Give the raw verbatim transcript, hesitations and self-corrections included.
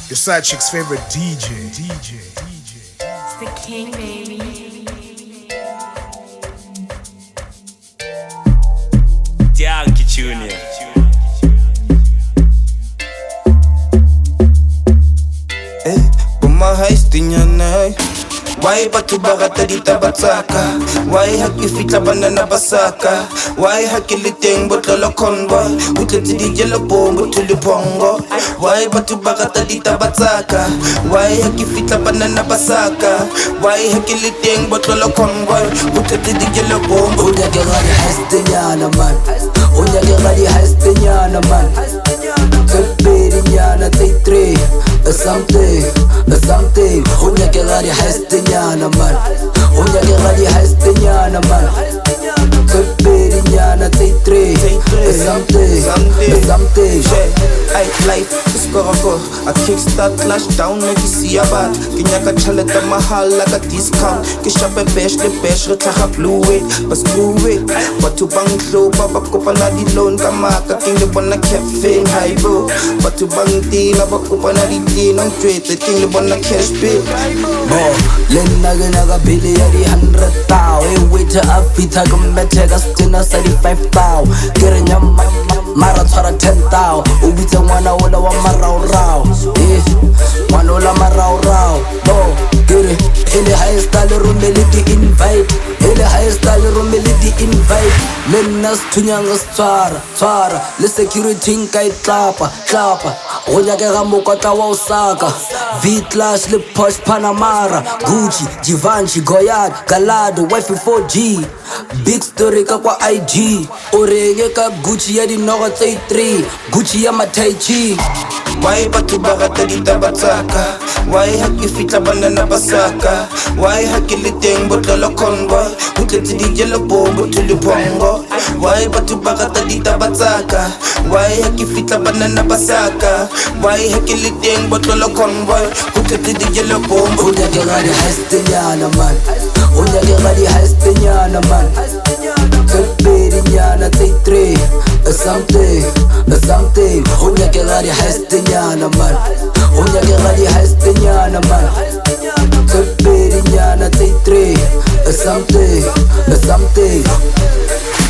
Your side chick's favorite D J. D J. D J. It's the king, baby. Yankee Junior. Eh, buma haistinyana. Why batho ba rata ditabatsaka? Why ha ke fitla banana basaka? Why ha ke le teng botlolo convoy? O tletse di jelo bongo thule pongo. Why batho ba rata ditabatsaka? Why ha ke fitla banana basaka? Why ha ke le teng botlolo convoy? O tletse di jelo bongo. O nyake ga di haistinyana man. O nyake ga di haistinyana man. Tse nyana tse three, a something, a something. O nyake ga di haistinyana man. O nyake ga di haistinyana man. Tse nyana tse three, a something, a something. Ay, life is goroko. I kickstart clash down make you see about. Kinyaka chaleta mahal like a discount. Kishap a besh le besh re tlaga blue it, but screw it. But to bang slow, baba kopa na di loan kamaka. King le bona cafe high bro. But to bang tina, baba kopa na di tin on trade. King le bona cash bill. Bo, lena gena ga bili ya di hundred thou. E wait a fita gumbete ga stina thirty-five thou. Kere nyama mara twara ten thou. Ubitse mwana ola wa marau rau. Eh, mwana ola marau rau. Bo, kere ele high style rumeli di invite. Ele high style rumeli di invite. Lena stunyanga twara twara. Le security nkai tlapa tlapa. O nyake ga mokotla wa Osaka. V-Clash le Porsche Panamera. Gucci, Givenchy, Goyard, Gallardo, wife four G. Big story ka kwa I G. O renge ka Gucci ya di nogo tse three. Gucci ya ma Tai Chi. Why batho ba rata ditabatsaka? Why ha ke fitla banana basaka? Why ha ke le teng botlolo convoy? O tletse di jelo bongo thule pongo. Why batho ba rata ditabatsaka? Why ha ke fitla banana basaka? Why ha ke le teng botlolo convoy? O tletse di jelo bongo. O nyake ga di haistinyana man. O nyake ga di haistinyana man. Tse nyana tse three, a something, a something. O nyake ga di haistinyana man. O nyake ga di haistinyana man. Tse nyana tse three, a something, a something.